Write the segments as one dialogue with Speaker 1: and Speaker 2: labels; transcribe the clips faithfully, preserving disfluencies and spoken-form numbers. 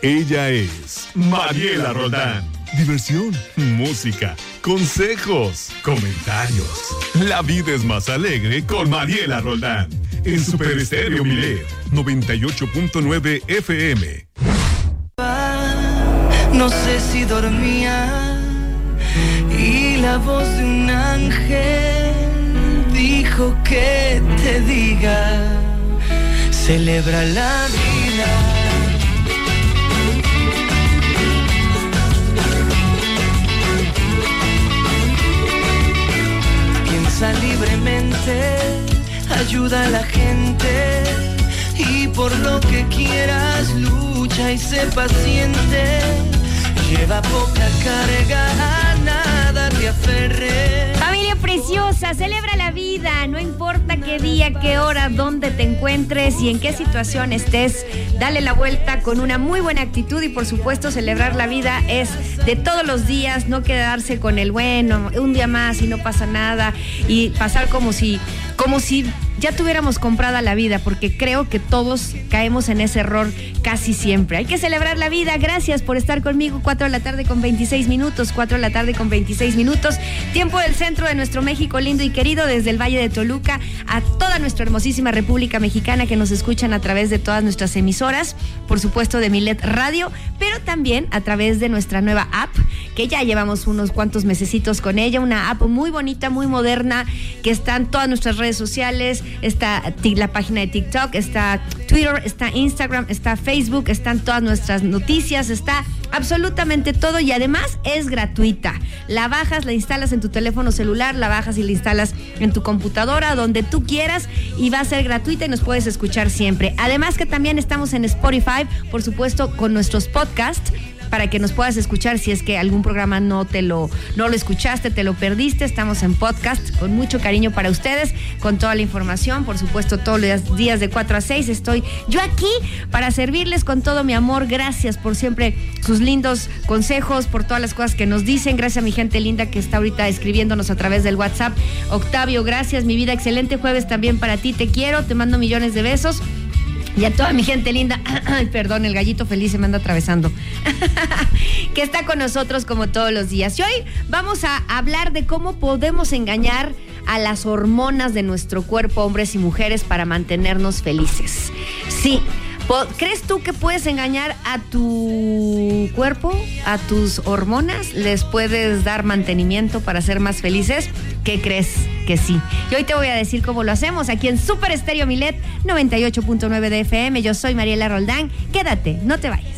Speaker 1: Ella es Mariela Roldán. Diversión, música, consejos, comentarios. La vida es más alegre con Mariela Roldán. En Super Estéreo Milet, noventa y ocho punto nueve F M.
Speaker 2: No sé si dormía y la voz de un ángel dijo que te diga, celebra la vida. Piensa libremente, ayuda a la gente y por lo que quieras lucha y sé paciente. Lleva poca carga, a nada te aferres.
Speaker 3: Familia preciosa, celebra la vida, no importa qué día, qué hora, dónde te encuentres y en qué situación estés, dale la vuelta con una muy buena actitud y por supuesto celebrar la vida es de todos los días, no quedarse con el bueno, un día más y no pasa nada y pasar como si, como si ya tuviéramos comprada la vida, porque creo que todos caemos en ese error casi siempre. Hay que celebrar la vida. Gracias por estar conmigo. cuatro de la tarde con veintiséis minutos. cuatro de la tarde con veintiséis minutos. Tiempo del centro de nuestro México lindo y querido, desde el Valle de Toluca a toda nuestra hermosísima República Mexicana que nos escuchan a través de todas nuestras emisoras, por supuesto de Milet Radio, pero también a través de nuestra nueva app, que ya llevamos unos cuantos mesecitos con ella. Una app muy bonita, muy moderna, que está en todas nuestras redes sociales. Está la página de TikTok, está Twitter, está Instagram, está Facebook, están todas nuestras noticias, está absolutamente todo y además es gratuita. La bajas, la instalas en tu teléfono celular, la bajas y la instalas en tu computadora, donde tú quieras y va a ser gratuita y nos puedes escuchar siempre. Además que también estamos en Spotify, por supuesto, con nuestros podcasts, para que nos puedas escuchar si es que algún programa no te lo, no lo escuchaste, te lo perdiste. Estamos en podcast con mucho cariño para ustedes, con toda la información, por supuesto, todos los días de cuatro a seis estoy yo aquí para servirles con todo mi amor. Gracias por siempre sus lindos consejos, por todas las cosas que nos dicen. Gracias a mi gente linda que está ahorita escribiéndonos a través del WhatsApp. Octavio, gracias, mi vida, excelente jueves también para ti, te quiero, te mando millones de besos. Y a toda mi gente linda, ay, perdón, el gallito feliz se me anda atravesando, que está con nosotros como todos los días. Y hoy vamos a hablar de cómo podemos engañar a las hormonas de nuestro cuerpo, hombres y mujeres, para mantenernos felices. Sí. ¿Crees tú que puedes engañar a tu cuerpo, a tus hormonas? ¿Les puedes dar mantenimiento para ser más felices? ¿Qué crees? Que sí. Y hoy te voy a decir cómo lo hacemos aquí en Super Estéreo Milet noventa y ocho punto nueve de F M. Yo soy Mariela Roldán. Quédate, no te vayas.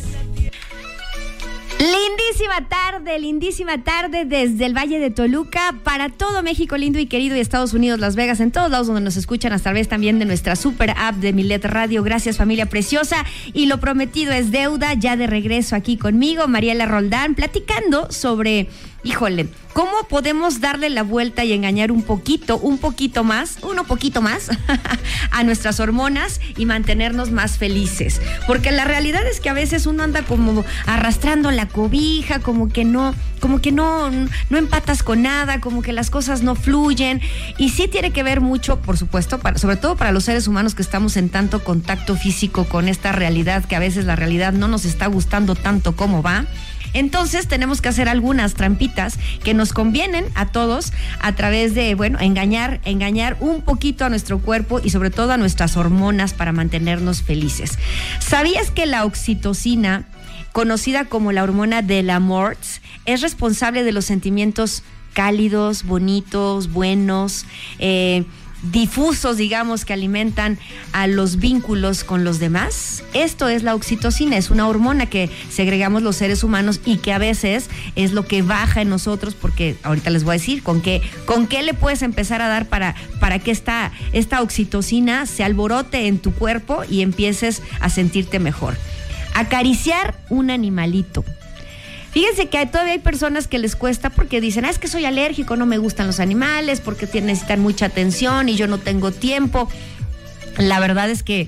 Speaker 3: Lindísima tarde, lindísima tarde desde el Valle de Toluca para todo México lindo y querido y Estados Unidos, Las Vegas, en todos lados donde nos escuchan, a través también de nuestra super app de Milet Radio. Gracias, familia preciosa, y lo prometido es deuda. Ya de regreso aquí conmigo, Mariela Roldán, platicando sobre, híjole, ¿cómo podemos darle la vuelta y engañar un poquito, un poquito más, uno poquito más a nuestras hormonas y mantenernos más felices? Porque la realidad es que a veces uno anda como arrastrando la cobija, como que no, como que no, no empatas con nada, como que las cosas no fluyen. Y sí tiene que ver mucho, por supuesto, para, sobre todo para los seres humanos que estamos en tanto contacto físico con esta realidad, que a veces la realidad no nos está gustando tanto como va. Entonces tenemos que hacer algunas trampitas que nos convienen a todos a través de, bueno, engañar, engañar un poquito a nuestro cuerpo y sobre todo a nuestras hormonas para mantenernos felices. ¿Sabías que la oxitocina, conocida como la hormona del amor, es responsable de los sentimientos cálidos, bonitos, buenos, eh, difusos, digamos, que alimentan a los vínculos con los demás? Esto es la oxitocina, es una hormona que segregamos los seres humanos y que a veces es lo que baja en nosotros, porque ahorita les voy a decir con qué, con qué le puedes empezar a dar para, para que esta, esta oxitocina se alborote en tu cuerpo y empieces a sentirte mejor. Acariciar un animalito. Fíjense que hay, todavía hay personas que les cuesta porque dicen, ah, es que soy alérgico, no me gustan los animales, porque necesitan mucha atención y yo no tengo tiempo. La verdad es que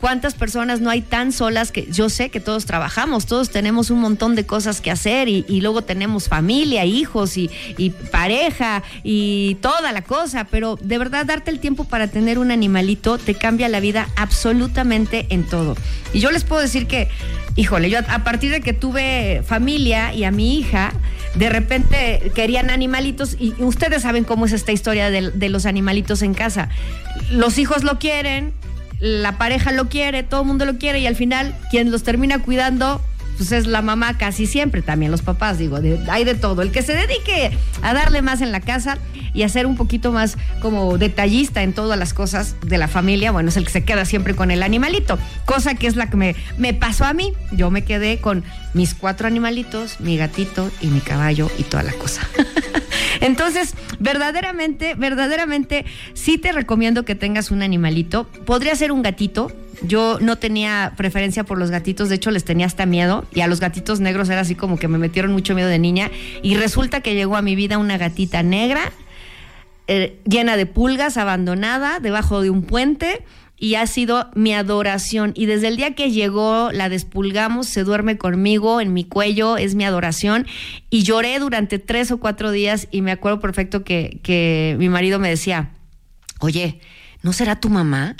Speaker 3: ¿Cuántas personas no hay tan solas? Que yo sé que todos trabajamos, todos tenemos un montón de cosas que hacer y, y luego tenemos familia, hijos y, y pareja y toda la cosa, pero de verdad darte el tiempo para tener un animalito te cambia la vida absolutamente en todo. Y yo les puedo decir que, híjole, yo a, a partir de que tuve familia y a mi hija, de repente querían animalitos y ustedes saben cómo es esta historia de, de los animalitos en casa. Los hijos lo quieren, la pareja lo quiere, todo el mundo lo quiere y al final quien los termina cuidando pues es la mamá casi siempre, también los papás, digo, de, hay de todo. El que se dedique a darle más en la casa y a ser un poquito más como detallista en todas las cosas de la familia, bueno, es el que se queda siempre con el animalito, cosa que es la que me, me pasó a mí. Yo me quedé con mis cuatro animalitos, mi gatito y mi caballo y toda la cosa. Entonces, verdaderamente, verdaderamente, sí te recomiendo que tengas un animalito. Podría ser un gatito. Yo no tenía preferencia por los gatitos, de hecho les tenía hasta miedo, y a los gatitos negros era así como que me metieron mucho miedo de niña, y resulta que llegó a mi vida una gatita negra, eh, llena de pulgas, abandonada, debajo de un puente, y ha sido mi adoración. Y desde el día que llegó, la despulgamos, se duerme conmigo en mi cuello, es mi adoración. Y lloré durante tres o cuatro días y me acuerdo perfecto que, que mi marido me decía, oye, ¿no será tu mamá?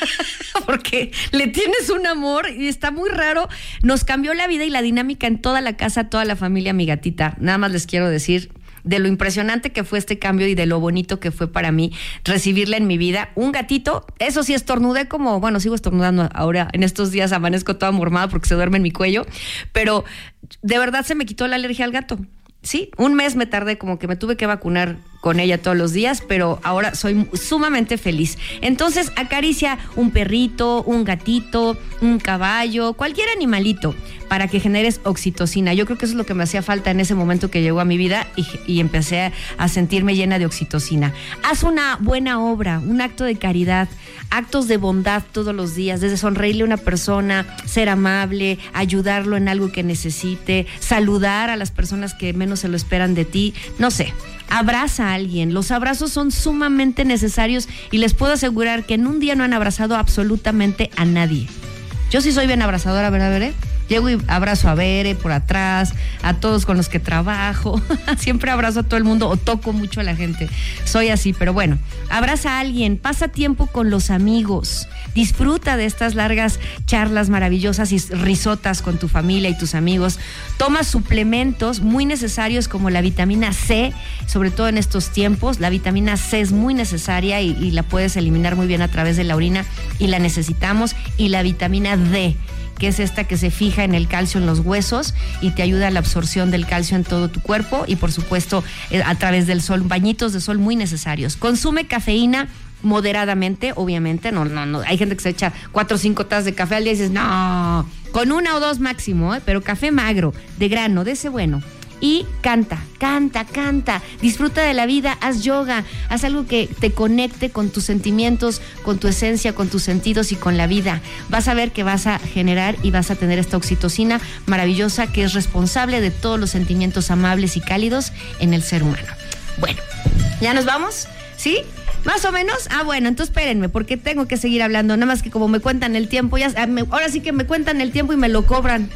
Speaker 3: Porque le tienes un amor y está muy raro. Nos cambió la vida y la dinámica en toda la casa, toda la familia, mi gatita. Nada más les quiero decir de lo impresionante que fue este cambio y de lo bonito que fue para mí recibirla en mi vida. Un gatito, eso sí, estornudé como, bueno, sigo estornudando ahora, en estos días amanezco toda mormada porque se duerme en mi cuello, pero de verdad se me quitó la alergia al gato. Sí, un mes me tardé, como que me tuve que vacunar con ella todos los días, pero ahora soy sumamente feliz. Entonces acaricia un perrito, un gatito, un caballo, cualquier animalito para que generes oxitocina. Yo creo que eso es lo que me hacía falta en ese momento que llegó a mi vida y, y empecé a, a sentirme llena de oxitocina. Haz una buena obra, un acto de caridad, actos de bondad todos los días, desde sonreírle a una persona, ser amable, ayudarlo en algo que necesite, saludar a las personas que menos se lo esperan de ti, no sé. Abraza a alguien. Los abrazos son sumamente necesarios y les puedo asegurar que en un día no han abrazado absolutamente a nadie. Yo sí soy bien abrazadora, ¿verdad, Bere? Llego y abrazo a Bere por atrás, a todos con los que trabajo. Siempre abrazo a todo el mundo o toco mucho a la gente. Soy así, pero bueno, abraza a alguien, pasa tiempo con los amigos, disfruta de estas largas charlas maravillosas y risotas con tu familia y tus amigos. Toma suplementos muy necesarios como la vitamina C, sobre todo en estos tiempos. La vitamina C es muy necesaria y, y la puedes eliminar muy bien a través de la orina y la necesitamos. Y la vitamina D, que es esta que se fija en el calcio en los huesos y te ayuda a la absorción del calcio en todo tu cuerpo y por supuesto a través del sol, bañitos de sol muy necesarios. Consume cafeína moderadamente, obviamente, no, no, no, hay gente que se echa cuatro o cinco tazas de café al día y dices, no, con una o dos máximo, ¿eh? Pero café magro, de grano, de ese bueno. Y canta, canta, canta, disfruta de la vida, haz yoga, haz algo que te conecte con tus sentimientos, con tu esencia, con tus sentidos y con la vida. Vas a ver que vas a generar y vas a tener esta oxitocina maravillosa que es responsable de todos los sentimientos amables y cálidos en el ser humano. Bueno, ¿ya nos vamos? ¿Sí? ¿Más o menos? Ah, bueno, entonces espérenme, porque tengo que seguir hablando, nada más que como me cuentan el tiempo, ya, ahora sí que me cuentan el tiempo y me lo cobran.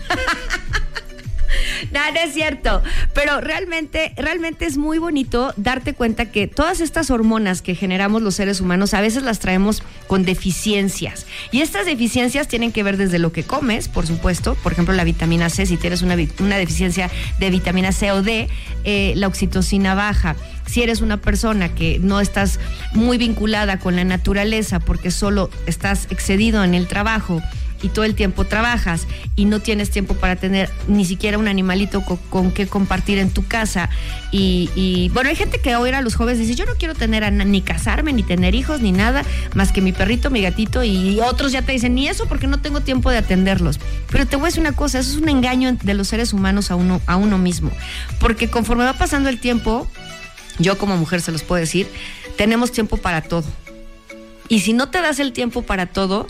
Speaker 3: No, no es cierto, pero realmente, realmente es muy bonito darte cuenta que todas estas hormonas que generamos los seres humanos a veces las traemos con deficiencias y estas deficiencias tienen que ver desde lo que comes, por supuesto, por ejemplo la vitamina C, si tienes una, una deficiencia de vitamina C o D, eh, la oxitocina baja. Si eres una persona que no estás muy vinculada con la naturaleza porque solo estás excedido en el trabajo y todo el tiempo trabajas y no tienes tiempo para tener ni siquiera un animalito con, con que compartir en tu casa y, y bueno, hay gente que hoy a los jóvenes dice, yo no quiero tener a, ni casarme, ni tener hijos, ni nada, más que mi perrito, mi gatito, y otros ya te dicen, ni eso porque no tengo tiempo de atenderlos. Pero te voy a decir una cosa, eso es un engaño de los seres humanos a uno, a uno mismo, porque conforme va pasando el tiempo, yo como mujer se los puedo decir, tenemos tiempo para todo. Y si no te das el tiempo para todo,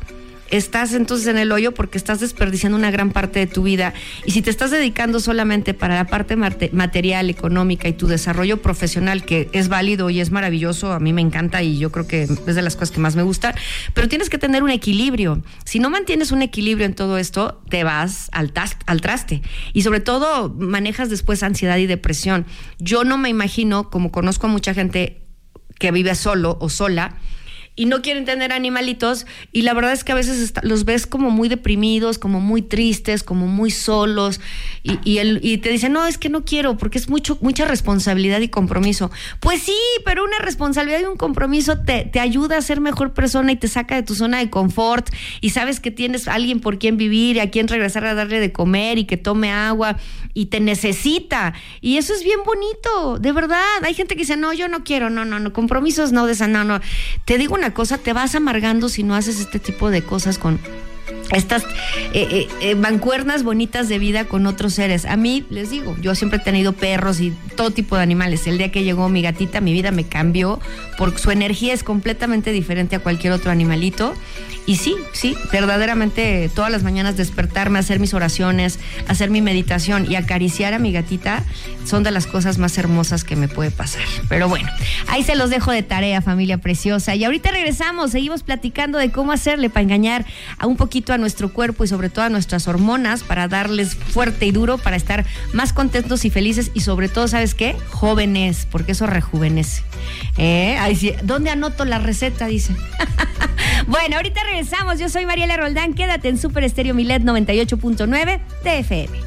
Speaker 3: estás entonces en el hoyo porque estás desperdiciando una gran parte de tu vida. Y si te estás dedicando solamente para la parte material, económica y tu desarrollo profesional, que es válido y es maravilloso, a mí me encanta y yo creo que es de las cosas que más me gustan, pero tienes que tener un equilibrio. Si no mantienes un equilibrio en todo esto, te vas al, tas- al traste. Y sobre todo manejas después ansiedad y depresión. Yo no me imagino, como conozco a mucha gente que vive solo o sola y no quieren tener animalitos, y la verdad es que a veces está, los ves como muy deprimidos, como muy tristes, como muy solos, y, y, el, y te dicen, no, es que no quiero, porque es mucho, mucha responsabilidad y compromiso. Pues sí, pero una responsabilidad y un compromiso te, te ayuda a ser mejor persona y te saca de tu zona de confort, y sabes que tienes a alguien por quien vivir, y a quien regresar a darle de comer, y que tome agua, y te necesita, y eso es bien bonito, de verdad. Hay gente que dice, no, yo no quiero, no, no, no, compromisos no, de esa, no, no. Te digo una cosa, te vas amargando si no haces este tipo de cosas con estas eh, eh, eh, mancuernas bonitas de vida con otros seres. A mí, les digo, yo siempre he tenido perros y todo tipo de animales. El día que llegó mi gatita, mi vida me cambió, porque su energía es completamente diferente a cualquier otro animalito. Y sí, sí, verdaderamente todas las mañanas despertarme, hacer mis oraciones, hacer mi meditación y acariciar a mi gatita son de las cosas más hermosas que me puede pasar. Pero bueno, ahí se los dejo de tarea, familia preciosa. Y ahorita regresamos, seguimos platicando de cómo hacerle para engañar a un poquito a nuestro cuerpo y sobre todo a nuestras hormonas, para darles fuerte y duro, para estar más contentos y felices y sobre todo, ¿sabes qué? Jóvenes, porque eso rejuvenece. ¿Eh? Ahí sí, ¿dónde anoto la receta? Dice. Bueno, ahorita regresamos. Yo soy Mariela Roldán. Quédate en Super Estéreo Milet noventa y ocho punto nueve de F M.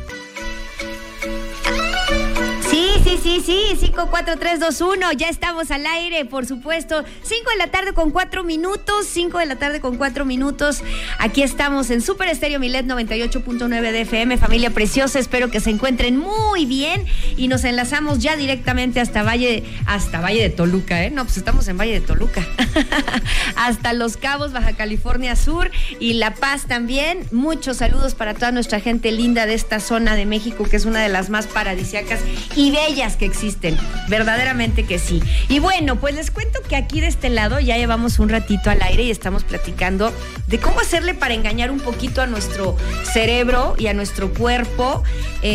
Speaker 3: Sí, sí, sí, sí, cinco, cuatro, tres, dos, uno, ya estamos al aire, por supuesto. cinco de la tarde con cuatro minutos, cinco de la tarde con cuatro minutos. Aquí estamos en Super Estéreo Milet noventa y ocho punto nueve de F M, familia preciosa. Espero que se encuentren muy bien y nos enlazamos ya directamente hasta Valle, hasta Valle de Toluca, ¿eh? No, pues estamos en Valle de Toluca. Hasta Los Cabos, Baja California Sur y La Paz también. Muchos saludos para toda nuestra gente linda de esta zona de México, que es una de las más paradisíacas y bellas que existen, verdaderamente que sí. Y bueno, pues les cuento que aquí de este lado ya llevamos un ratito al aire y estamos platicando de cómo hacerle para engañar un poquito a nuestro cerebro y a nuestro cuerpo,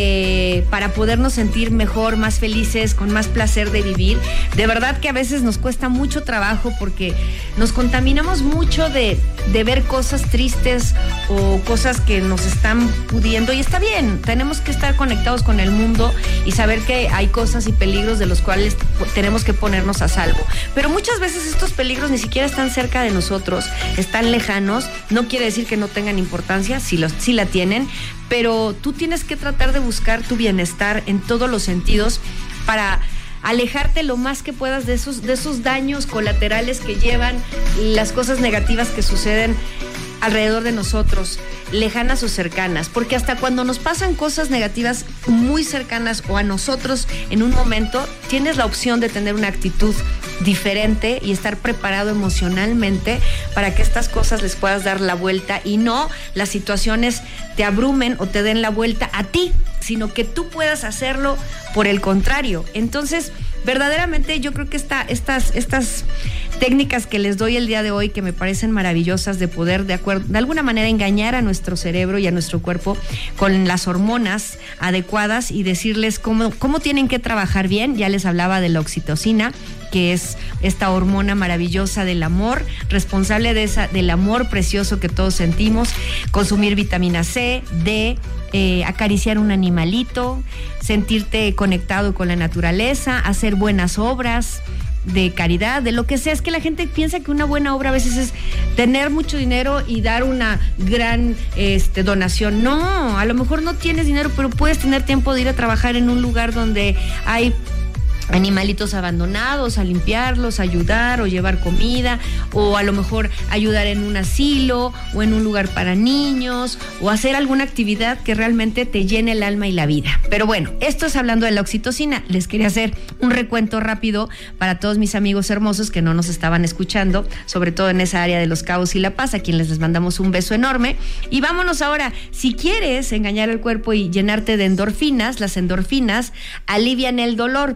Speaker 3: eh, para podernos sentir mejor, más felices, con más placer de vivir. De verdad que a veces nos cuesta mucho trabajo porque nos contaminamos mucho de, de ver cosas tristes o cosas que nos están pudiendo, y está bien, tenemos que estar conectados con el mundo y saber que hay cosas y peligros de los cuales tenemos que ponernos a salvo. Pero muchas veces estos peligros ni siquiera están cerca de nosotros, están lejanos. No quiere decir que no tengan importancia, sí, los, sí la tienen, pero tú tienes que tratar de buscar tu bienestar en todos los sentidos para alejarte lo más que puedas de esos, de esos daños colaterales que llevan las cosas negativas que suceden alrededor de nosotros, lejanas o cercanas, porque hasta cuando nos pasan cosas negativas muy cercanas o a nosotros en un momento, tienes la opción de tener una actitud diferente y estar preparado emocionalmente para que estas cosas les puedas dar la vuelta y no las situaciones te abrumen o te den la vuelta a ti, sino que tú puedas hacerlo por el contrario. Entonces, verdaderamente yo creo que esta, estas, estas técnicas que les doy el día de hoy, que me parecen maravillosas, de poder de acuerdo, de alguna manera engañar a nuestro cerebro y a nuestro cuerpo con las hormonas adecuadas y decirles cómo, cómo tienen que trabajar bien. Ya les hablaba de la oxitocina, que es esta hormona maravillosa del amor, responsable de esa, del amor precioso que todos sentimos. Consumir vitamina C, D, eh, acariciar un animalito, sentirte conectado con la naturaleza, hacer buenas obras de caridad, de lo que sea. Es que la gente piensa que una buena obra a veces es tener mucho dinero y dar una gran este, donación. No, a lo mejor no tienes dinero, pero puedes tener tiempo de ir a trabajar en un lugar donde hay animalitos abandonados, a limpiarlos, a ayudar o llevar comida, o a lo mejor ayudar en un asilo o en un lugar para niños, o hacer alguna actividad que realmente te llene el alma y la vida. Pero bueno, esto es hablando de la oxitocina. Les quería hacer un recuento rápido para todos mis amigos hermosos que no nos estaban escuchando, sobre todo en esa área de Los Cabos y La Paz, a quienes les mandamos un beso enorme. Y vámonos ahora, si quieres engañar el cuerpo y llenarte de endorfinas, las endorfinas alivian el dolor. Por ejemplo,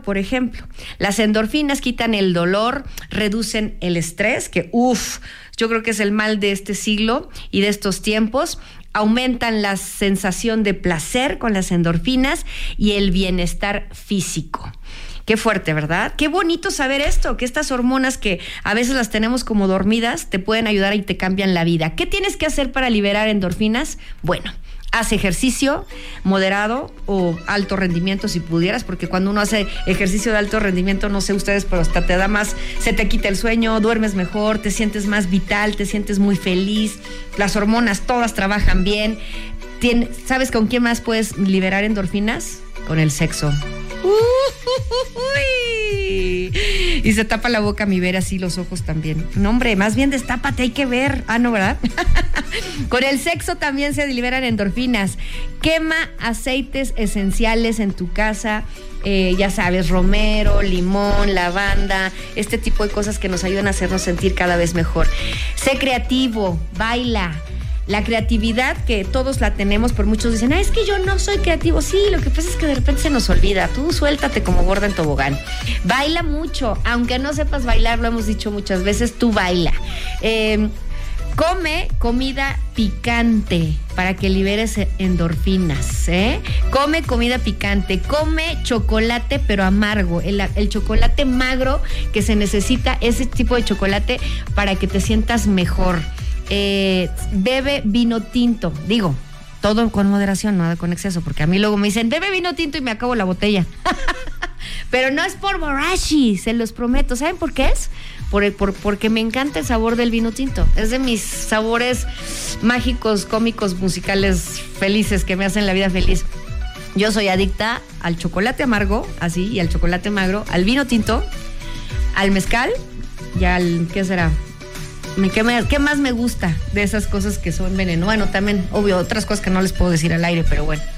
Speaker 3: ejemplo. Las endorfinas quitan el dolor, reducen el estrés, que uff, yo creo que es el mal de este siglo y de estos tiempos. Aumentan la sensación de placer con las endorfinas y el bienestar físico. Qué fuerte, ¿verdad? Qué bonito saber esto, que estas hormonas que a veces las tenemos como dormidas te pueden ayudar y te cambian la vida. ¿Qué tienes que hacer para liberar endorfinas? Bueno, haz ejercicio moderado o alto rendimiento si pudieras, porque cuando uno hace ejercicio de alto rendimiento, no sé ustedes, pero hasta te da más, se te quita el sueño, duermes mejor, te sientes más vital, te sientes muy feliz, las hormonas todas trabajan bien. Tien, ¿sabes con quién más puedes liberar endorfinas? Con el sexo. Uy, y se tapa la boca mi ver así los ojos también. No, hombre, más bien destápate, hay que ver. Ah, no, ¿verdad? Con el sexo también se liberan endorfinas. Quema aceites esenciales en tu casa. Eh, ya sabes, romero, limón, lavanda, este tipo de cosas que nos ayudan a hacernos sentir cada vez mejor. Sé creativo, baila. La creatividad que todos la tenemos, por muchos dicen, ah, es que yo no soy creativo. Sí, lo que pasa es que de repente se nos olvida. Tú suéltate como gorda en tobogán. Baila mucho, aunque no sepas bailar, lo hemos dicho muchas veces, tú baila. Eh, come comida picante para que liberes endorfinas, ¿eh? Come comida picante, come chocolate pero amargo, el, el chocolate magro que se necesita, ese tipo de chocolate para que te sientas mejor. Eh, bebe vino tinto, digo, todo con moderación, nada con exceso, porque a mí luego me dicen, bebe vino tinto y me acabo la botella. Pero no es por borrachi, se los prometo. ¿Saben por qué es? Por el, por, porque me encanta el sabor del vino tinto. Es de mis sabores mágicos, cómicos, musicales, felices, que me hacen la vida feliz. Yo soy adicta al chocolate amargo, así, y al chocolate magro, al vino tinto, al mezcal y al, ¿qué será? ¿Qué, me, ¿Qué más me gusta de esas cosas que son veneno? Bueno, también, obvio, otras cosas que no les puedo decir al aire, pero bueno.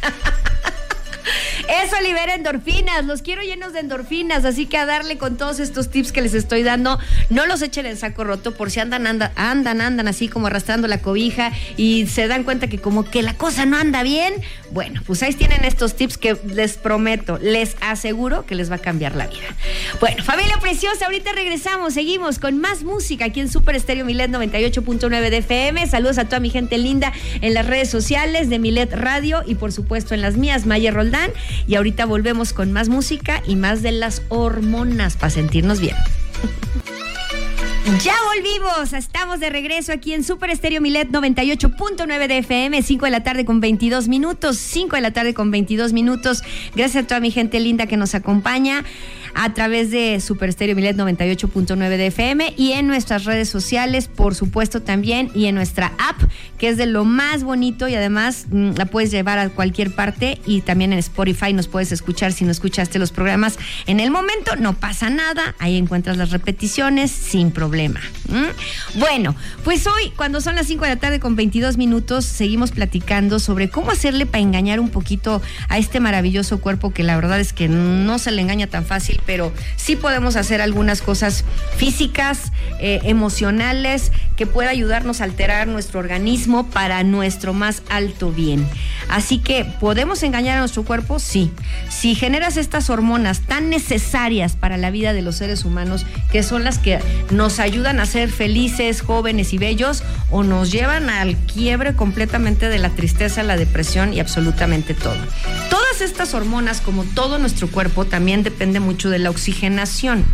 Speaker 3: Eso libera endorfinas, los quiero llenos de endorfinas, así que a darle con todos estos tips que les estoy dando. No los echen en saco roto por si andan, andan, andan, andan así como arrastrando la cobija y se dan cuenta que como que la cosa no anda bien. Bueno, pues ahí tienen estos tips que les prometo, les aseguro que les va a cambiar la vida. Bueno, familia preciosa, ahorita regresamos, seguimos con más música aquí en Super Estéreo Milet noventa y ocho punto nueve de F M. Saludos a toda mi gente linda en las redes sociales de Milet Radio y por supuesto en las mías, Maya Roldán. Y ahorita volvemos con más música y más de las hormonas para sentirnos bien. Ya volvimos, estamos de regreso aquí en Super Estéreo Milet noventa y ocho punto nueve de F M, cinco de la tarde con veintidós minutos, cinco de la tarde con veintidós minutos. Gracias a toda mi gente linda que nos acompaña a través de Super Estéreo Milet noventa y ocho punto nueve de F M y en nuestras redes sociales, por supuesto también, y en nuestra app, que es de lo más bonito y además mmm, la puedes llevar a cualquier parte y también en Spotify nos puedes escuchar si no escuchaste los programas en el momento, no pasa nada, ahí encuentras las repeticiones sin problema. ¿Mm? Bueno, pues hoy, cuando son las cinco de la tarde con veintidós minutos, seguimos platicando sobre cómo hacerle para engañar un poquito a este maravilloso cuerpo que la verdad es que no se le engaña tan fácil, pero sí podemos hacer algunas cosas físicas, eh, emocionales, que pueda ayudarnos a alterar nuestro organismo para nuestro más alto bien. Así que, ¿podemos engañar a nuestro cuerpo? Sí. Si generas estas hormonas tan necesarias para la vida de los seres humanos, que son las que nos ayudan a ser felices, jóvenes y bellos, o nos llevan al quiebre completamente de la tristeza, la depresión y absolutamente todo. Todas estas hormonas, como todo nuestro cuerpo, también depende mucho de la oxigenación.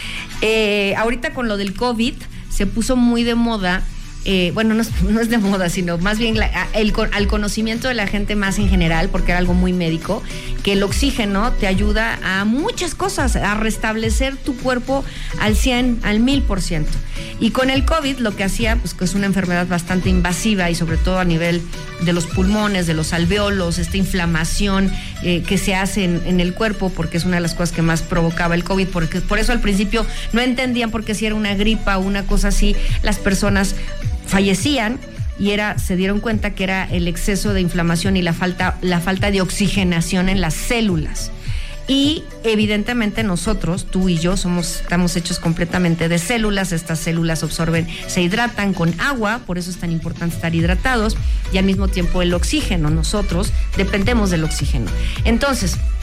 Speaker 3: Eh, ahorita con lo del COVID se puso muy de moda, eh, bueno, no es, no es de moda, sino más bien la, el, al conocimiento de la gente más en general, porque era algo muy médico, que el oxígeno te ayuda a muchas cosas, a restablecer tu cuerpo al cien, al mil por ciento. Y con el COVID lo que hacía, pues que es una enfermedad bastante invasiva y sobre todo a nivel de los pulmones, de los alvéolos, esta inflamación eh, que se hace en, en el cuerpo, porque es una de las cosas que más provocaba el COVID, porque por eso al principio no entendían por qué si era una gripa o una cosa así, las personas fallecían y era, se dieron cuenta que era el exceso de inflamación y la falta, la falta de oxigenación en las células. Y evidentemente nosotros, tú y yo, somos, estamos hechos completamente de células. Estas células absorben, se hidratan con agua, por eso es tan importante estar hidratados, y al mismo tiempo el oxígeno, nosotros dependemos del oxígeno. Entonces,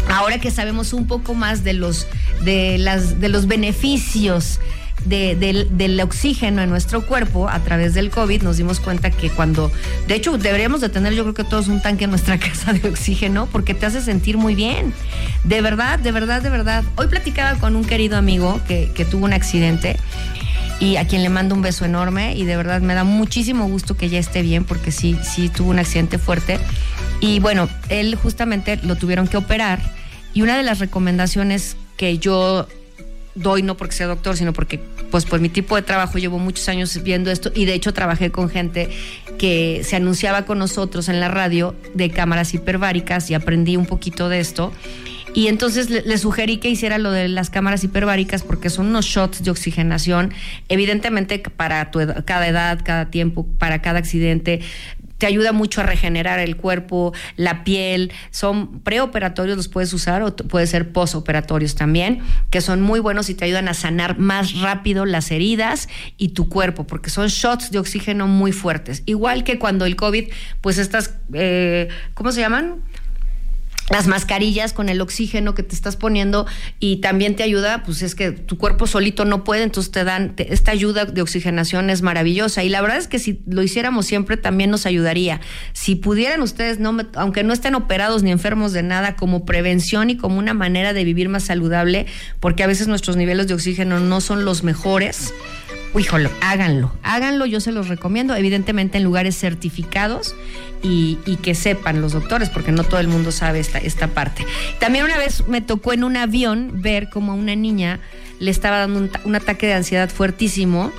Speaker 3: ahora que sabemos un poco más de los, de las, de los beneficios De, de, del oxígeno en nuestro cuerpo a través del COVID, nos dimos cuenta que cuando, de hecho deberíamos de tener yo creo que todos un tanque en nuestra casa de oxígeno, porque te hace sentir muy bien, de verdad, de verdad, de verdad. Hoy platicaba con un querido amigo que, que tuvo un accidente y a quien le mando un beso enorme, y de verdad me da muchísimo gusto que ya esté bien, porque sí, sí tuvo un accidente fuerte. Y bueno, él justamente lo tuvieron que operar, y una de las recomendaciones que yo doy, no porque sea doctor, sino porque pues por mi tipo de trabajo llevo muchos años viendo esto, y de hecho trabajé con gente que se anunciaba con nosotros en la radio de cámaras hiperbáricas, y aprendí un poquito de esto. Y entonces le, le sugerí que hiciera lo de las cámaras hiperbáricas, porque son unos shots de oxigenación, evidentemente para tu ed- cada edad, cada tiempo, para cada accidente. Te ayuda mucho a regenerar el cuerpo, la piel. Son preoperatorios, los puedes usar, o t- puede ser posoperatorios también, que son muy buenos y te ayudan a sanar más rápido las heridas y tu cuerpo, porque son shots de oxígeno muy fuertes. Igual que cuando el COVID, pues estas, eh, ¿cómo se llaman? Las mascarillas con el oxígeno que te estás poniendo, y también te ayuda, pues es que tu cuerpo solito no puede, entonces te dan, te, esta ayuda de oxigenación es maravillosa, y la verdad es que si lo hiciéramos siempre también nos ayudaría. Si pudieran ustedes, no, aunque no estén operados ni enfermos de nada, como prevención y como una manera de vivir más saludable, porque a veces nuestros niveles de oxígeno no son los mejores, híjole, háganlo, háganlo, yo se los recomiendo, evidentemente en lugares certificados y, y que sepan los doctores, porque no todo el mundo sabe esta, esta parte. También una vez me tocó en un avión ver cómo a una niña le estaba dando un, un ataque de ansiedad fuertísimo,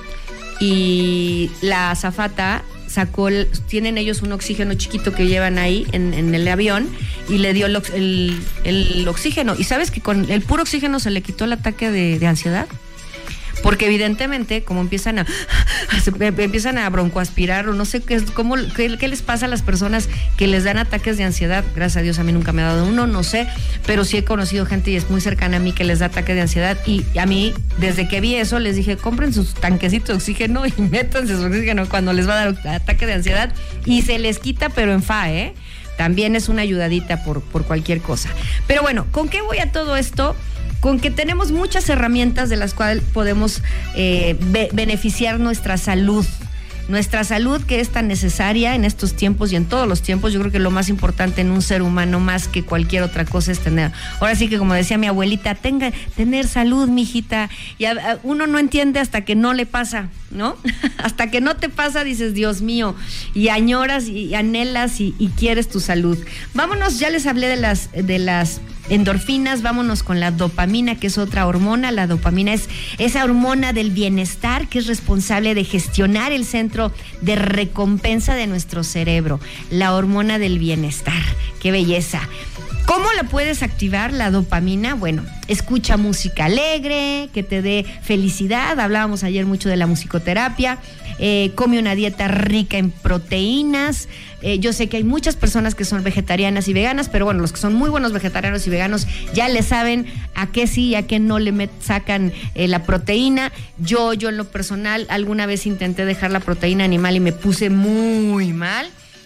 Speaker 3: y la azafata sacó, el, tienen ellos un oxígeno chiquito que llevan ahí en, en el avión, y le dio el, el, el oxígeno, y sabes que con el puro oxígeno se le quitó el ataque de, de ansiedad. Porque evidentemente, como empiezan a empiezan a broncoaspirar, o no sé qué, cómo, qué, qué les pasa a las personas que les dan ataques de ansiedad. Gracias a Dios a mí nunca me ha dado uno, no sé, pero sí he conocido gente, y es muy cercana a mí, que les da ataque de ansiedad, y a mí, desde que vi eso, les dije, compren sus tanquecitos de oxígeno y métanse su oxígeno cuando les va a dar ataque de ansiedad, y se les quita, pero en fa, ¿eh? También es una ayudadita por, por cualquier cosa. Pero bueno, ¿con qué voy a todo esto? Con que tenemos muchas herramientas de las cuales podemos eh, be- beneficiar nuestra salud. Nuestra salud, que es tan necesaria en estos tiempos y en todos los tiempos. Yo creo que lo más importante en un ser humano, más que cualquier otra cosa, es tener, ahora sí que como decía mi abuelita, tenga, tener salud, mijita. Y a, a uno no entiende hasta que no le pasa, ¿no? Hasta que no te pasa dices, Dios mío, y añoras y anhelas y, y quieres tu salud. Vámonos, ya les hablé de las, de las endorfinas, vámonos con la dopamina, que es otra hormona. La dopamina es esa hormona del bienestar que es responsable de gestionar el centro de recompensa de nuestro cerebro. La hormona del bienestar, qué belleza. ¿Cómo la puedes activar, la dopamina? Bueno, escucha música alegre, que te dé felicidad. Hablábamos ayer mucho de la musicoterapia. Eh, come una dieta rica en proteínas. Eh, yo sé que hay muchas personas que son vegetarianas y veganas, pero bueno, los que son muy buenos vegetarianos y veganos ya le saben a qué sí y a qué no le met, sacan eh, la proteína. Yo, yo en lo personal, alguna vez intenté dejar la proteína animal y me puse muy mal.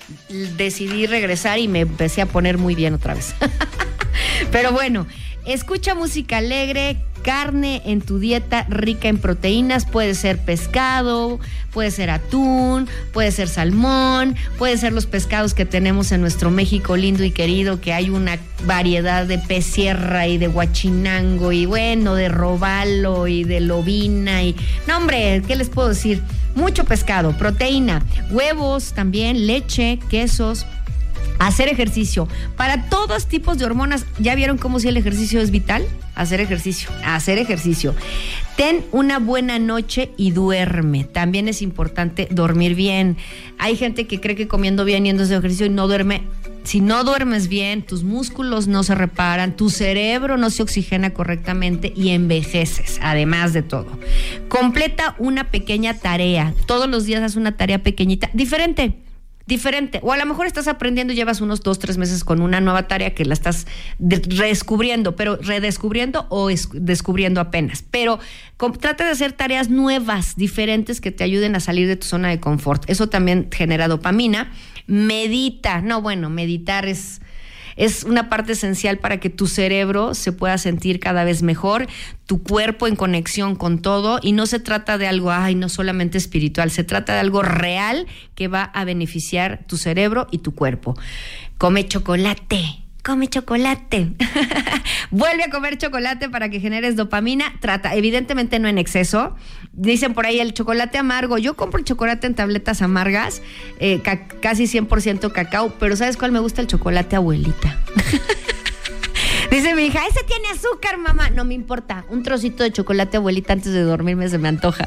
Speaker 3: Decidí regresar y me empecé a poner muy bien otra vez. Pero bueno, escucha música alegre, carne en tu dieta rica en proteínas. Puede ser pescado, puede ser atún, puede ser salmón, puede ser los pescados que tenemos en nuestro México lindo y querido, que hay una variedad de pez sierra y de guachinango y bueno, de robalo y de lobina y... No, hombre, ¿qué les puedo decir? Mucho pescado, proteína, huevos también, leche, quesos. Hacer ejercicio. Para todos tipos de hormonas, ¿ya vieron cómo si el ejercicio es vital? Hacer ejercicio, hacer ejercicio. Ten una buena noche y duerme. También es importante dormir bien. Hay gente que cree que comiendo bien y haciendo ejercicio y no duerme. Si no duermes bien, tus músculos no se reparan, tu cerebro no se oxigena correctamente y envejeces, además de todo. Completa una pequeña tarea. Todos los días haz una tarea pequeñita, diferente. Diferente, o a lo mejor estás aprendiendo y llevas unos dos, tres meses con una nueva tarea que la estás de- redescubriendo, pero redescubriendo o es- descubriendo apenas, pero con, trata de hacer tareas nuevas, diferentes, que te ayuden a salir de tu zona de confort. Eso también genera dopamina. Medita, no, bueno, meditar es... es una parte esencial para que tu cerebro se pueda sentir cada vez mejor, tu cuerpo en conexión con todo, y no se trata de algo, ay, no solamente espiritual, se trata de algo real que va a beneficiar tu cerebro y tu cuerpo. Come chocolate. Come chocolate. Vuelve a comer chocolate para que generes dopamina. Trata, evidentemente no en exceso. Dicen por ahí el chocolate amargo. Yo compro el chocolate en tabletas amargas, eh, ca- casi cien por ciento cacao, pero ¿sabes cuál me gusta? El chocolate abuelita. Dice mi hija, ese tiene azúcar, mamá. No me importa, un trocito de chocolate abuelita antes de dormirme se me antoja.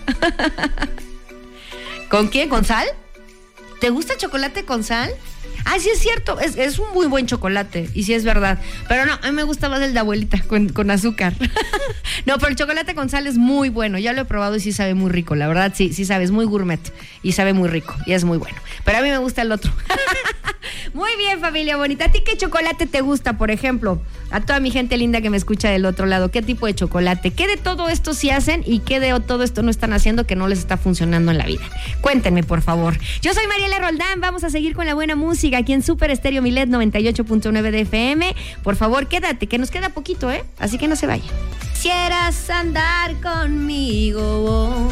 Speaker 3: ¿Con qué? ¿Con sal? ¿Te gusta el chocolate con sal? Ah, sí es cierto, es, es un muy buen chocolate, y sí es verdad. Pero no, a mí me gusta más el de abuelita, con, con azúcar. No, pero el chocolate con sal es muy bueno, ya lo he probado y sí sabe muy rico, la verdad, sí, sí sabe, es muy gourmet y sabe muy rico, y es muy bueno. Pero a mí me gusta el otro. Muy bien, familia bonita. ¿A ti qué chocolate te gusta, por ejemplo? A toda mi gente linda que me escucha del otro lado, ¿qué tipo de chocolate? ¿Qué de todo esto sí hacen y qué de todo esto no están haciendo que no les está funcionando en la vida? Cuéntenme, por favor. Yo soy Mariela Roldán, vamos a seguir con la buena música aquí en Super Estéreo Milet noventa y ocho punto nueve de F M. Por favor, quédate, que nos queda poquito, ¿eh? Así que no se vayan. Quisieras andar conmigo.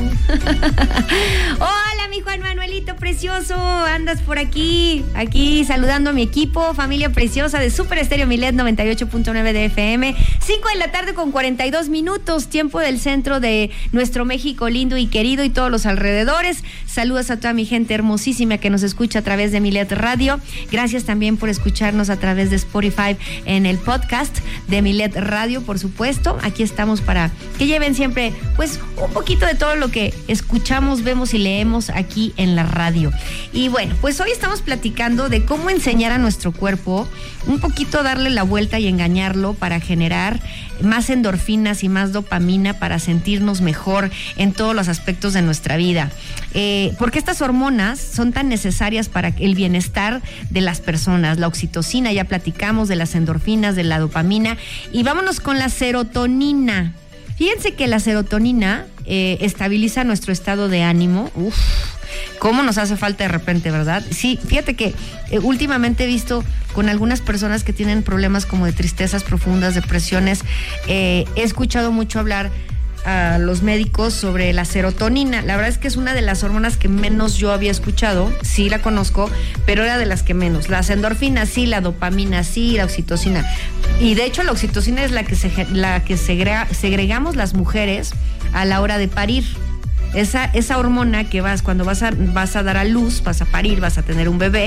Speaker 3: Hola, mi Juan Manuelito precioso, andas por aquí, aquí saludando a mi equipo, familia preciosa de Super Estéreo Milet noventa y ocho punto nueve de F M. cinco de la tarde con cuarenta y dos minutos, tiempo del centro de nuestro México lindo y querido y todos los alrededores. Saludos a toda mi gente hermosísima que nos escucha a través de Milet Radio. Gracias también por escucharnos a través de Spotify en el podcast de Milet Radio, por supuesto. Aquí estamos para que lleven siempre pues un poquito de todo lo que escuchamos, vemos y leemos aquí en la radio. Y bueno, pues hoy estamos platicando de cómo enseñar a nuestro cuerpo un poquito, darle la vuelta y engañarlo para generar más endorfinas y más dopamina para sentirnos mejor en todos los aspectos de nuestra vida. Eh, porque estas hormonas son tan necesarias para el bienestar de las personas. La oxitocina, ya platicamos de las endorfinas, de la dopamina. Y vámonos con la serotonina. Fíjense que la serotonina eh, estabiliza nuestro estado de ánimo. Uf, cómo nos hace falta de repente, ¿verdad? Sí, fíjate que eh, últimamente he visto con algunas personas que tienen problemas como de tristezas profundas, depresiones, eh, he escuchado mucho hablar a los médicos sobre la serotonina. La verdad es que es una de las hormonas que menos yo había escuchado, sí la conozco, pero era de las que menos. Las endorfinas sí, la dopamina sí, la oxitocina. Y de hecho la oxitocina es la que, se, la que segrega, segregamos las mujeres a la hora de parir. Esa, esa hormona que vas, cuando vas a, vas a dar a luz, vas a parir, vas a tener un bebé,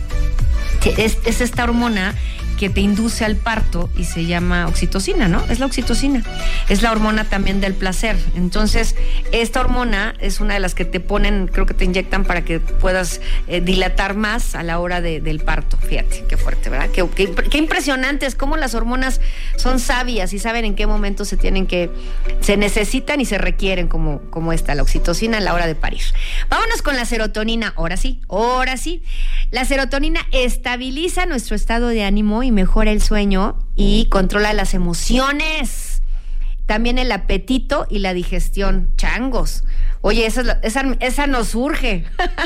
Speaker 3: es, es esta hormona que te induce al parto y se llama oxitocina, ¿no? Es la oxitocina. Es la hormona también del placer. Entonces, esta hormona es una de las que te ponen, creo que te inyectan para que puedas eh, dilatar más a la hora de, del parto. Fíjate, qué fuerte, ¿verdad? Qué, qué, qué impresionante es cómo las hormonas son sabias y saben en qué momento se tienen que, se necesitan y se requieren, como, como esta, la oxitocina a la hora de parir. Vámonos con la serotonina. Ahora sí, ahora sí. La serotonina estabiliza nuestro estado de ánimo y mejora el sueño y controla las emociones. También el apetito y la digestión. Changos. Oye, esa, esa, esa nos urge.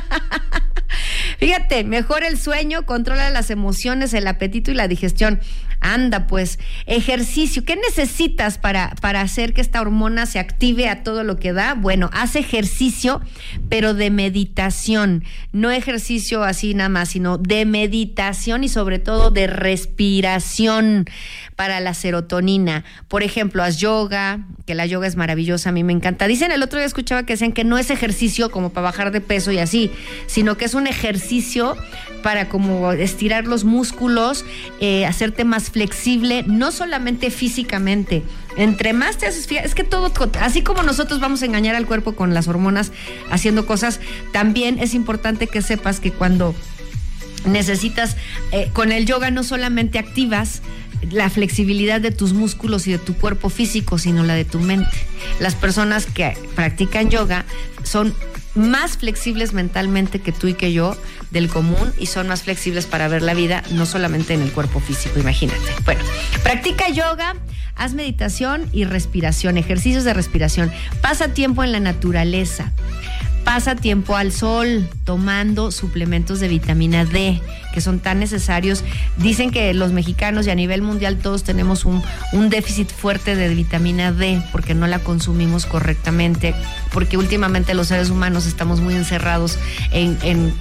Speaker 3: Fíjate, mejora el sueño, controla las emociones, el apetito y la digestión. Anda, pues, ejercicio. ¿Qué necesitas para, para hacer que esta hormona se active a todo lo que da? Bueno, haz ejercicio, pero de meditación. No ejercicio así nada más, sino de meditación y sobre todo de respiración para la serotonina. Por ejemplo, haz yoga, que la yoga es maravillosa, a mí me encanta. Dicen, el otro día escuchaba que decían que no es ejercicio como para bajar de peso y así, sino que es un ejercicio para como estirar los músculos, eh, hacerte más flexible, no solamente físicamente. Entre más te haces, es que todo, así como nosotros vamos a engañar al cuerpo con las hormonas haciendo cosas, también es importante que sepas que cuando necesitas, eh, con el yoga no solamente activas la flexibilidad de tus músculos y de tu cuerpo físico, sino la de tu mente. Las personas que practican yoga son más flexibles mentalmente que tú y que yo del común y son más flexibles para ver la vida, no solamente en el cuerpo físico, imagínate. Bueno, practica yoga, haz meditación y respiración, ejercicios de respiración, pasa tiempo en la naturaleza. Pasa tiempo al sol tomando suplementos de vitamina D, que son tan necesarios. Dicen que los mexicanos y a nivel mundial todos tenemos un, un déficit fuerte de vitamina D porque no la consumimos correctamente, porque últimamente los seres humanos estamos muy encerrados en, en,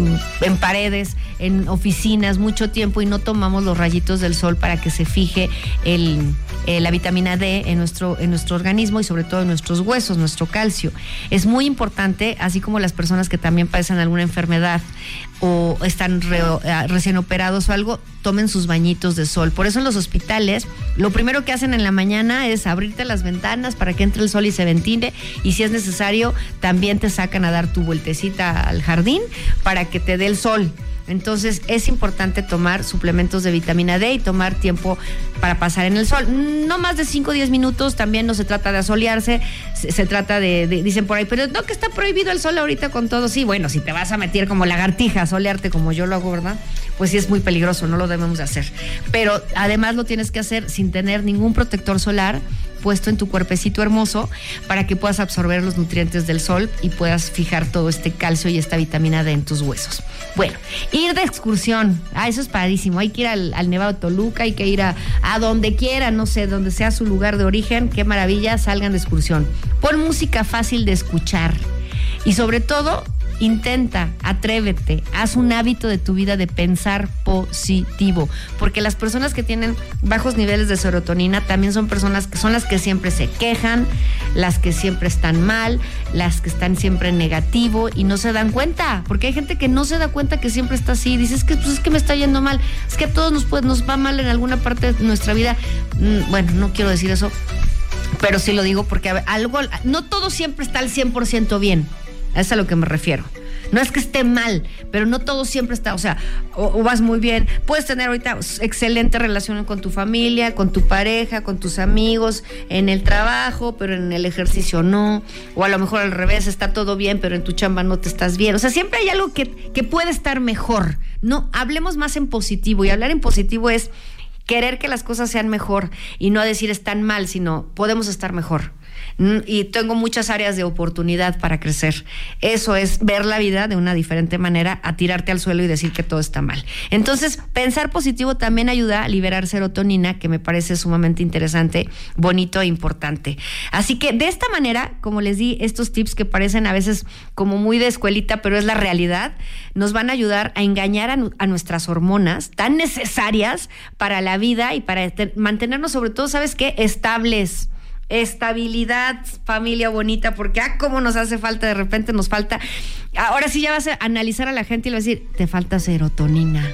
Speaker 3: en paredes, en oficinas mucho tiempo y no tomamos los rayitos del sol para que se fije el, eh, la vitamina D en nuestro, en nuestro organismo y sobre todo en nuestros huesos, nuestro calcio. Es muy importante, así como las personas que también padecen alguna enfermedad o están re, recién operados o algo, tomen sus bañitos de sol. Por eso en los hospitales lo primero que hacen en la mañana es abrirte las ventanas para que entre el sol y se ventile, y si es necesario también te sacan a dar tu vueltecita al jardín para que te dé el sol. Entonces es importante tomar suplementos de vitamina D y tomar tiempo para pasar en el sol. No más de cinco o diez minutos, también no se trata de asolearse, se, se trata de, de, dicen por ahí, pero no, que está prohibido el sol ahorita con todo. Sí, bueno, si te vas a meter como lagartija a solearte como yo lo hago, ¿verdad? Pues sí es muy peligroso, no lo debemos de hacer. Pero además lo tienes que hacer sin tener ningún protector solar puesto en tu cuerpecito hermoso para que puedas absorber los nutrientes del sol y puedas fijar todo este calcio y esta vitamina D en tus huesos. Bueno, ir de excursión, ah, eso es padrísimo. Hay que ir al, al Nevado de Toluca, hay que ir a, a donde quiera, no sé, donde sea su lugar de origen, qué maravilla, salgan de excursión. Pon música fácil de escuchar y sobre todo intenta, atrévete, haz un hábito de tu vida de pensar positivo, porque las personas que tienen bajos niveles de serotonina también son personas que son las que siempre se quejan, las que siempre están mal, las que están siempre en negativo y no se dan cuenta, porque hay gente que no se da cuenta que siempre está así, dice, es que, pues, es que me está yendo mal, es que a todos nos, puede, nos va mal en alguna parte de nuestra vida. Bueno, no quiero decir eso, pero sí lo digo porque algo, no todo siempre está al cien por ciento bien. Es a lo que me refiero. No es que esté mal, pero no todo siempre está, o sea, o, o vas muy bien. Puedes tener ahorita excelente relación con tu familia, con tu pareja, con tus amigos, en el trabajo, pero en el ejercicio no. O a lo mejor al revés, está todo bien, pero en tu chamba no te estás bien. O sea, siempre hay algo que, que puede estar mejor. No, hablemos más en positivo. Y hablar en positivo es querer que las cosas sean mejor y no decir están mal, sino podemos estar mejor. Y tengo muchas áreas de oportunidad para crecer. Eso es ver la vida de una diferente manera a tirarte al suelo y decir que todo está mal. Entonces, pensar positivo también ayuda a liberar serotonina, que me parece sumamente interesante, bonito e importante. Así que de esta manera, como les di estos tips que parecen a veces como muy de escuelita, pero es la realidad, nos van a ayudar a engañar a, a nuestras hormonas tan necesarias para la vida y para te- mantenernos sobre todo, ¿sabes qué? Estables. Estabilidad, familia bonita, porque ah, cómo nos hace falta, de repente nos falta. Ahora sí ya vas a analizar a la gente y le vas a decir, te falta serotonina,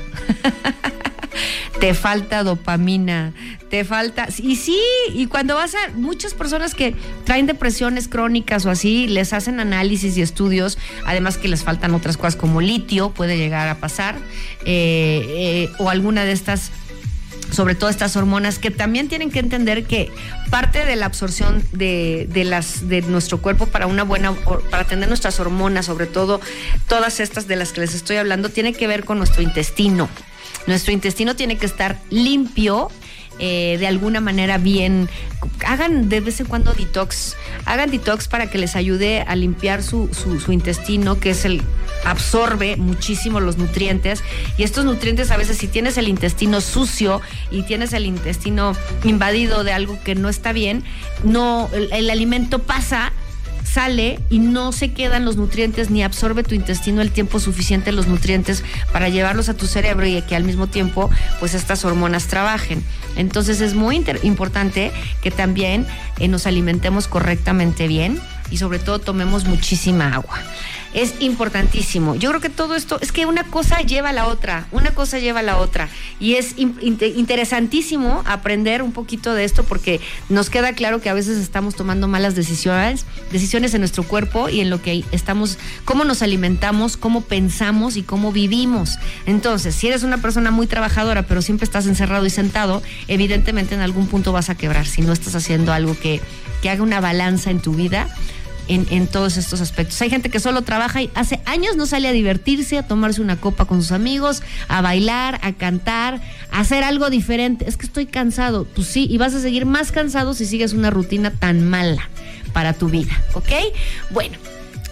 Speaker 3: te falta dopamina, te falta, y sí, y cuando vas a, muchas personas que traen depresiones crónicas o así, les hacen análisis y estudios, además que les faltan otras cosas como litio, puede llegar a pasar, eh, eh, o alguna de estas, sobre todo estas hormonas, que también tienen que entender que parte de la absorción de, de las de nuestro cuerpo para una buena, para tener nuestras hormonas, sobre todo todas estas de las que les estoy hablando, tiene que ver con nuestro intestino. Nuestro intestino tiene que estar limpio, eh, de alguna manera bien. Hagan de vez en cuando detox, hagan detox para que les ayude a limpiar su, su, su intestino, que es el absorbe muchísimo los nutrientes, y estos nutrientes a veces, si tienes el intestino sucio y tienes el intestino invadido de algo que no está bien, no, el, el alimento pasa, sale y no se quedan los nutrientes, ni absorbe tu intestino el tiempo suficiente los nutrientes para llevarlos a tu cerebro y que al mismo tiempo pues estas hormonas trabajen. Entonces es muy inter- importante que también eh, nos alimentemos correctamente bien y sobre todo tomemos muchísima agua. Es importantísimo. Yo creo que todo esto, es que una cosa lleva a la otra, una cosa lleva a la otra. Y es in, interesantísimo aprender un poquito de esto, porque nos queda claro que a veces estamos tomando malas decisiones, decisiones en nuestro cuerpo y en lo que estamos, cómo nos alimentamos, cómo pensamos y cómo vivimos. Entonces, si eres una persona muy trabajadora, pero siempre estás encerrado y sentado, evidentemente en algún punto vas a quebrar si no estás haciendo algo que, que haga una balanza en tu vida. En, en todos estos aspectos. Hay gente que solo trabaja y hace años no sale a divertirse, a tomarse una copa con sus amigos, a bailar, a cantar, a hacer algo diferente. Es que estoy cansado. Pues sí, y vas a seguir más cansado si sigues una rutina tan mala para tu vida, ¿ok? Bueno,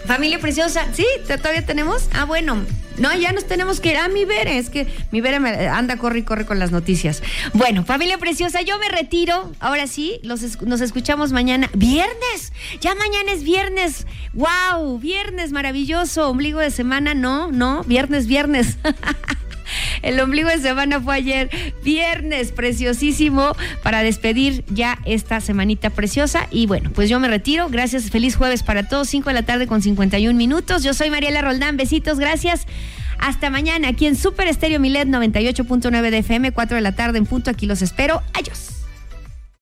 Speaker 3: Familia preciosa, ¿sí? ¿Todavía tenemos? Ah, bueno. No, ya nos tenemos que ir. Ah, mi Bere, es que mi Bere me anda, corre y corre con las noticias. Bueno, familia preciosa, yo me retiro. Ahora sí, los es, nos escuchamos mañana. ¡Viernes! Ya mañana es viernes. ¡Wow! Viernes, maravilloso. Ombligo de semana, no, no. Viernes, viernes. El ombligo de semana fue ayer, viernes, preciosísimo, para despedir ya esta semanita preciosa. Y bueno, pues yo me retiro. Gracias, feliz jueves para todos, cinco de la tarde con cincuenta y un minutos. Yo soy Mariela Roldán, besitos, gracias. Hasta mañana aquí en Super Estéreo Milet noventa y ocho punto nueve de F M, cuatro de la tarde en punto. Aquí los espero. Adiós.